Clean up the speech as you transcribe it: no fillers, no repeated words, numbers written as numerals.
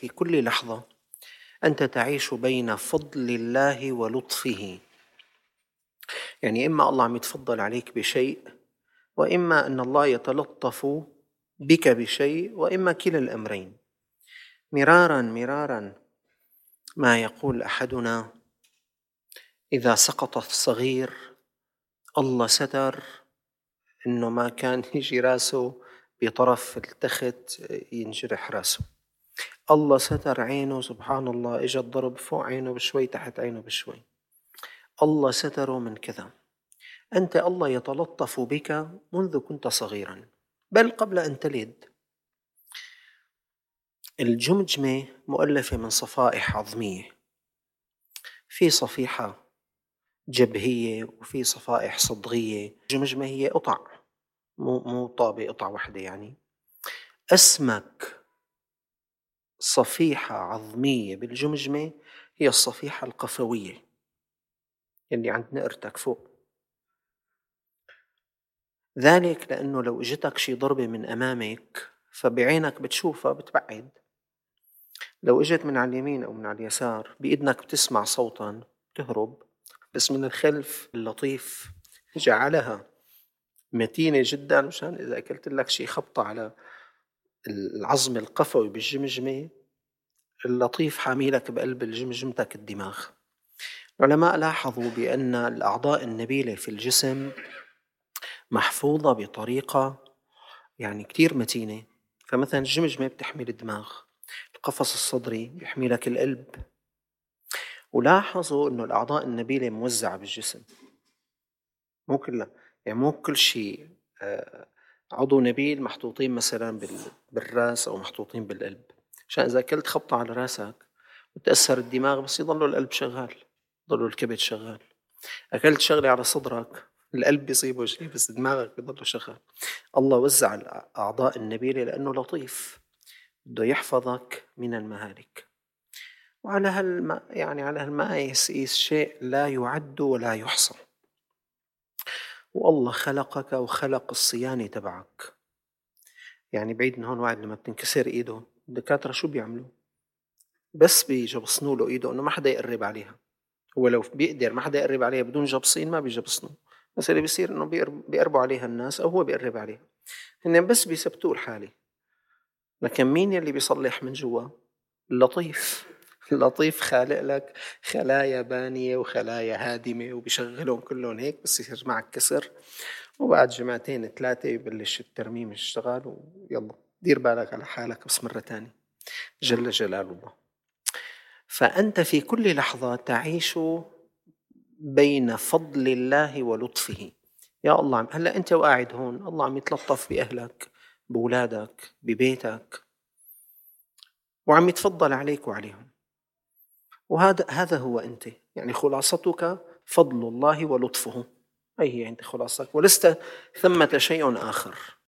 في كل لحظة أنت تعيش بين فضل الله ولطفه. يعني إما الله عم يتفضل عليك بشيء، وإما أن الله يتلطف بك بشيء، وإما كلا الأمرين. مرارا مرارا ما يقول أحدنا إذا سقط الصغير الله ستر إنه ما كان يجي راسه بطرف التخت ينجرح راسه. الله ستر عينه، سبحان الله، إجا الضرب فوق عينه بشوي تحت عينه بشوي. الله ستره من كذا. أنت الله يتلطف بك منذ كنت صغيرا، بل قبل أن تلد. الجمجمة مؤلفة من صفائح عظمية، في صفيحة جبهية وفي صفائح صدغية. الجمجمة هي قطع، مو طابة قطعة واحدة. يعني أسمك صفيحة عظمية بالجمجمة هي الصفيحة القفوية اللي عند نقرتك فوق. ذلك لأنه لو اجتك شي ضربة من أمامك فبعينك بتشوفها بتبعد، لو اجت من على اليمين أو من على اليسار بإذنك بتسمع صوتا تهرب، بس من الخلف اللطيف جعلها متينة جدا، مشان إذا أكلت لك شي خبطة على العظم القفوي بالجمجمة اللطيف حاميلك بقلب الجمجمتك الدماغ. العلماء لاحظوا بأن الأعضاء النبيلة في الجسم محفوظة بطريقة يعني كتير متينة. فمثلا الجمجمة بتحمي الدماغ، القفص الصدري بيحمي لك القلب. ولاحظوا أنه الأعضاء النبيلة موزعة بالجسم، مو كلها، يعني مو كل شيء عضو نبيل محطوطين مثلا بالراس أو محطوطين بالقلب، عشان إذا أكلت خبطة على راسك وتأثر الدماغ بس يضلوا القلب شغال، يضلوا الكبد شغال. أكلت شغلة على صدرك القلب بيصيبه شيء بس دماغك بيضل شغال. الله وزع الأعضاء النبيلة لأنه لطيف، بده يحفظك من المهالك. وعلى يعني على هالمقاييس يقيس شيء لا يعد ولا يحصى. والله خلقك وخلق الصيانة تبعك. يعني بعيد من هون، واحد لما بتنكسر إيده الدكاترة شو بيعملوا؟ بس بيجبصنوا له إيده إنه ما حدا يقرب عليها. هو لو بيقدر ما حدا يقرب عليها بدون جبصين ما بيجبصنوا، بس اللي بيصير إنه بيقربوا عليها الناس أو هو بيقرب عليها، هن بس بيثبتوا الحالة. لكن مين يلي بيصلح من جوا؟ اللطيف. اللطيف خالق لك خلايا بانية وخلايا هادمة وبيشغلهم كلهم هيك، بس يصير معك كسر وبعد جمعتين 3 يبلش الترميم يشتغل، ويلا دير بالك على حالك بس مرة تانية. جل جلال الله. فأنت في كل لحظة تعيش بين فضل الله ولطفه. يا الله، هلأ أنت وقاعد هون الله عم يتلطف بأهلك، بأولادك، ببيتك، وعم يتفضل عليك وعليهم. وهذا هو أنت، يعني خلاصتك فضل الله ولطفه. هي أنت خلاصتك، ولست ثمة شيء آخر.